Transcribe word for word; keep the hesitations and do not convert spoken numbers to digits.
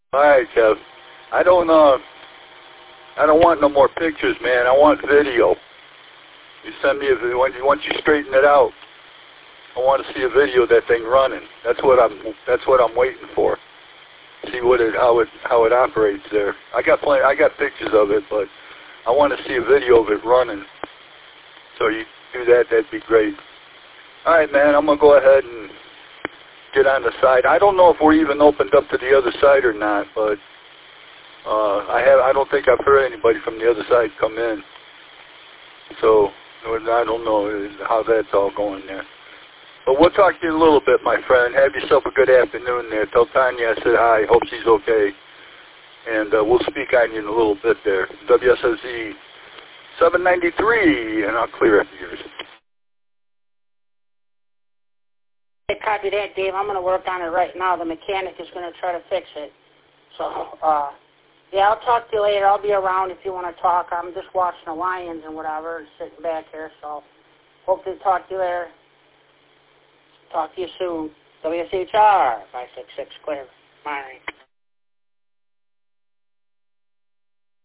All right, Kev. I don't uh, I don't want no more pictures, man. I want video. You send me a video once you straighten it out. I want to see a video of that thing running. That's what I'm. That's what I'm waiting for. See what it, how it, how it operates there. I got plenty. I got pictures of it, but I want to see a video of it running. So you do that, that'd be great. All right, man. I'm gonna go ahead and get on the side. I don't know if we're even opened up to the other side or not, but uh, I have. I don't think I've heard anybody from the other side come in. So I don't know how that's all going there. But we'll talk to you in a little bit, my friend. Have yourself a good afternoon there. Tell Tanya I said hi. Hope she's okay. And uh, we'll speak on you in a little bit there. W S S Z seven ninety-three, and I'll clear after yours. Hey, copy that, Dave. I'm going to work on it right now. The mechanic is going to try to fix it. So, uh, yeah, I'll talk to you later. I'll be around if you want to talk. I'm just watching the Lions and whatever, sitting back here. So, hope to talk to you later. Talk to you soon. W S H R five six six, clear. Monitoring.